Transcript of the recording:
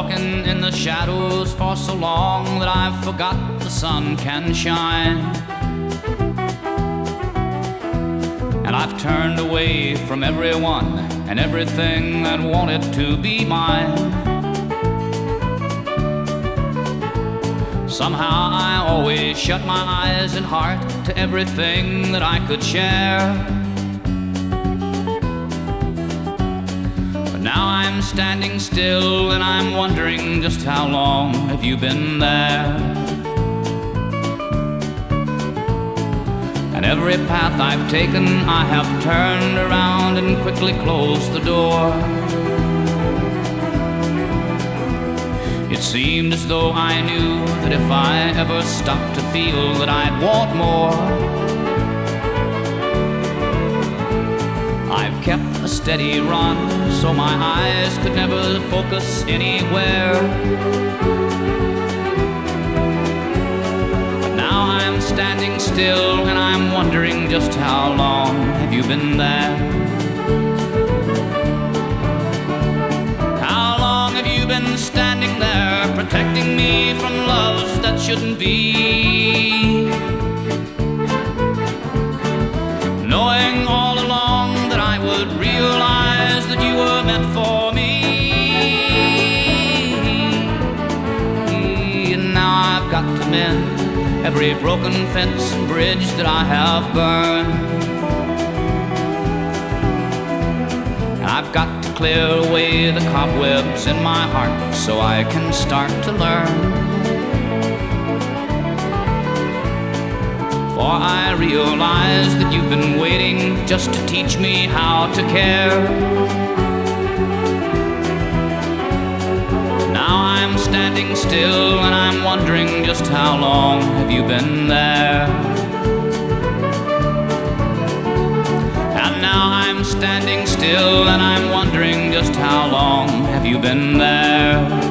walking in the shadows for so long that I've forgot the sun can shine. And I've turned away from everyone and everything that wanted to be mine. Somehow I always shut my eyes and heart to everything that I could share. But now I'm standing still and I'm wondering just how long have you been there? And every path I've taken I have turned around and quickly closed the door. It seemed as though I knew that if I ever stopped to feel that I'd want more. I've kept a steady run so my eyes could never focus anywhere. But now I'm standing still and I'm wondering just how long have you been there? How long have you been standing there, protecting me from loves that shouldn't be? Knowing all along that I would realize that you were meant for me. And now I've got to mend every broken fence and bridge that I have burned. I've got to clear away the cobwebs in my heart so I can start to learn. For I realize that you've been waiting just to teach me how to care. Now I'm standing still and I'm wondering just how long have you been there? And now I'm standing still and I'm wondering just how long have you been there?